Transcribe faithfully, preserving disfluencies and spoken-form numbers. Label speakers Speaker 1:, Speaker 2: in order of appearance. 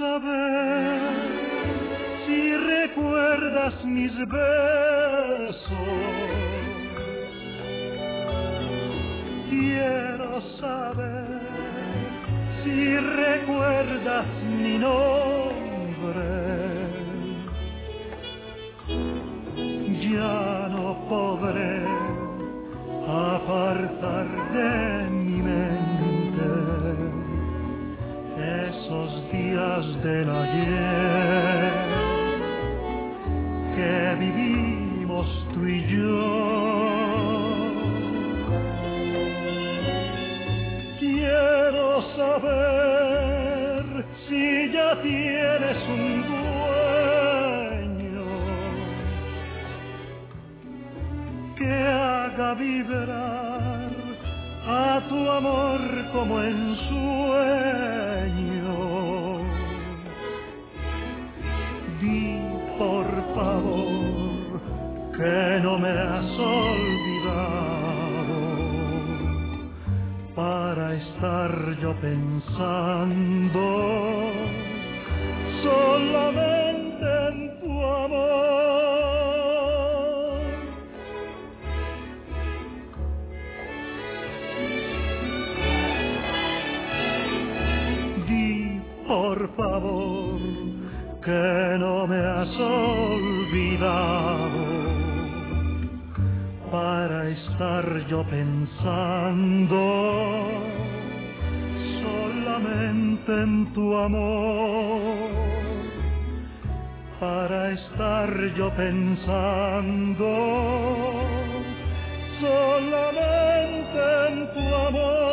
Speaker 1: saber si recuerdas mis besos. Quiero saber si recuerdas mi nombre. Ya no podré apartar de mi mente esos días del ayer que vivimos tú y yo. Quiero saber si ya tienes un dueño que haga vibrar a tu amor como en sueño. Di por favor que no me has olvidado para estar yo pensando solamente en tu amor. Di por favor que no me has olvidado para estar yo pensando solamente en tu amor, para estar yo pensando solamente en tu amor.